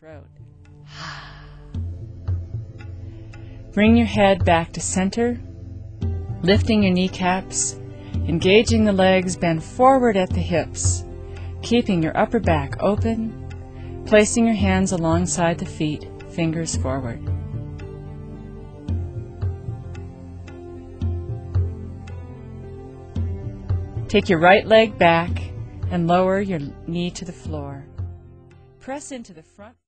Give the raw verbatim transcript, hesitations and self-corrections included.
throat. Bring your head back to center, lifting your kneecaps, engaging the legs, bend forward at the hips, keeping your upper back open, placing your hands alongside the feet, fingers forward. Take your right leg back and lower your knee to the floor. Press into the front